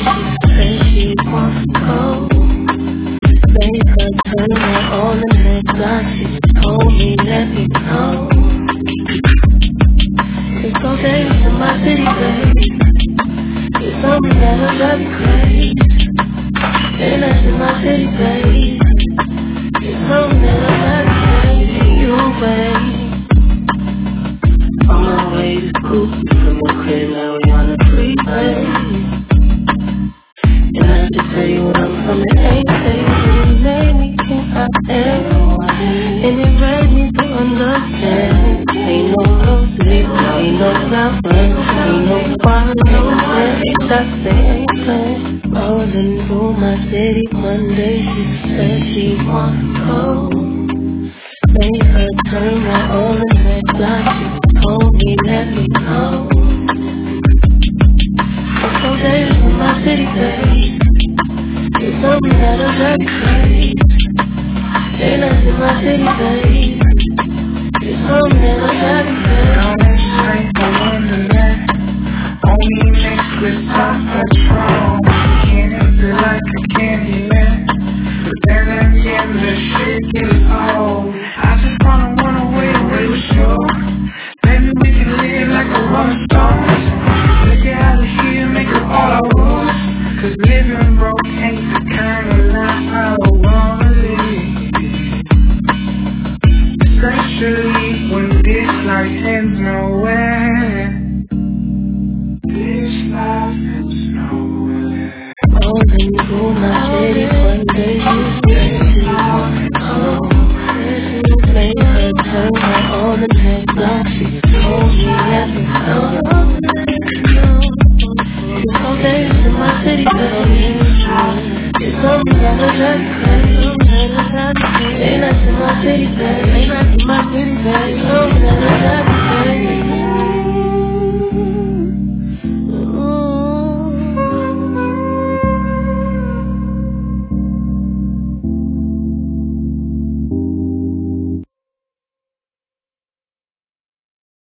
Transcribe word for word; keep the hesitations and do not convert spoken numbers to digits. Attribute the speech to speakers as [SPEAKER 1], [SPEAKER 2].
[SPEAKER 1] She said she wants to go. Made her turn right on the next block. She told me, let me know. It's okay in my city, babe. It's something that'll drive me crazy. And that's in my city, babe. It's something that'll drive me crazy. You, babe. On my way to school, from the crib, now we on the freeway. And I just tell you where I'm from, it ain't safe. It made me think I am. And it raised me to understand. Ain't no love sleep, ain't no flower, ain't no fire, no sand. It's that same plan. Rolling through my city one day, she said she wants to go. Made her turn right on the next block. She told me, let me know. It's okay in my city, babe. It's something that'll drive me crazy. And that's in my city, babe. It's something that'll drive me crazy.
[SPEAKER 2] Coming straight from Wonderland. Only mixed with something strong. Candy feel like a candy man. But then again, the shit gets old. I just wanna run away, away with you. Maybe we can live like a rolling stones. Let's get out of here, make it all our rules. Cause living broke ain't the kind of life I wanna live. Especially when this life ends nowhere. This life ends nowhere.
[SPEAKER 1] Rolling through my city one day, she said she wants to go. Made her turn right on the next block. She told me, let me know. It's okay in my city, baby. It's something that'll drive me crazy.